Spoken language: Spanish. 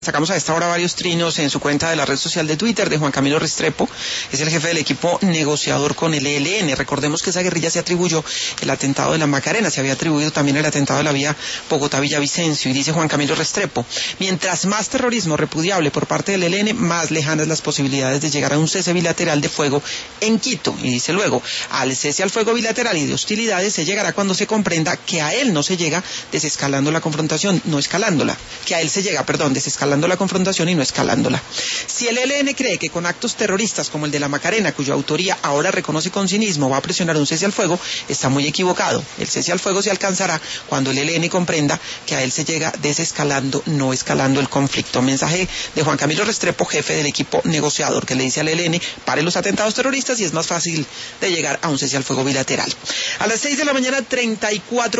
Sacamos a esta hora varios trinos en su cuenta de la red social de Twitter de Juan Camilo Restrepo, es el jefe del equipo negociador con el ELN. Recordemos que esa guerrilla se atribuyó el atentado de la Macarena, se había atribuido también el atentado de la vía Bogotá-Villavicencio, y dice Juan Camilo Restrepo: mientras más terrorismo repudiable por parte del ELN, más lejanas las posibilidades de llegar a un cese bilateral de fuego en Quito. Y dice luego: al cese al fuego bilateral y de hostilidades se llegará cuando se comprenda que a él no se llega desescalando la confrontación, no escalándola, que a él se llega, desescalando la confrontación y no escalándola. Si el ELN cree que con actos terroristas como el de la Macarena, cuya autoría ahora reconoce con cinismo, va a presionar un cese al fuego, está muy equivocado. El cese al fuego se alcanzará cuando el ELN comprenda que a él se llega desescalando, no escalando el conflicto. Mensaje de Juan Camilo Restrepo, jefe del equipo negociador, que le dice al ELN: pare los atentados terroristas y es más fácil de llegar a un cese al fuego bilateral. A las 6 de la mañana, 34